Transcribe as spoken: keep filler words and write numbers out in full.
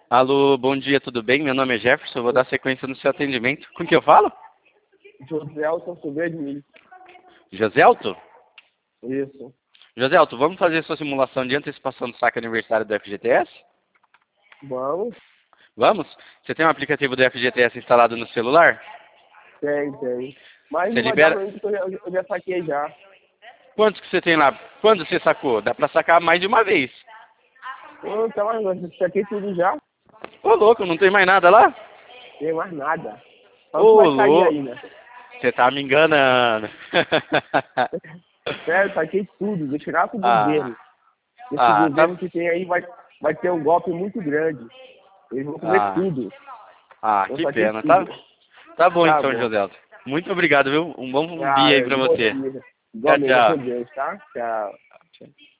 Alô, bom dia, tudo bem? Meu nome é Jefferson, eu vou dar sequência no seu atendimento. Com que eu falo? Joselton Silveira de Milho. Joselto? Isso. Joselto, vamos fazer sua simulação de antecipação do saque aniversário do F G T S? Vamos? Vamos? Você tem um aplicativo do F G T S instalado no celular? Tem, tem. Mas Você não vai dar pra libera... mim porque eu já, eu já saquei já. Quantos que você tem lá? Quando você sacou? Dá pra sacar mais de uma vez. Pô, então, mas eu saquei tudo já. Ô, louco, não tem mais nada lá? Não tem mais nada. Só que Ô, vai sair louco. ainda. Você tá me enganando. Sério, saquei tudo. Vou tirar com o ah, governo. Esse ah, tá... governo que tem aí vai, vai ter um golpe muito grande. Eles vão comer Ah, tudo. ah, Eu que saquei pena, tá? tudo. Tá bom Tá então, bom. Joselto. Muito obrigado, viu? Um bom dia aí Cara, pra bom você. dia. Tchau, Igualmente, tchau. com Deus, tá? Tchau.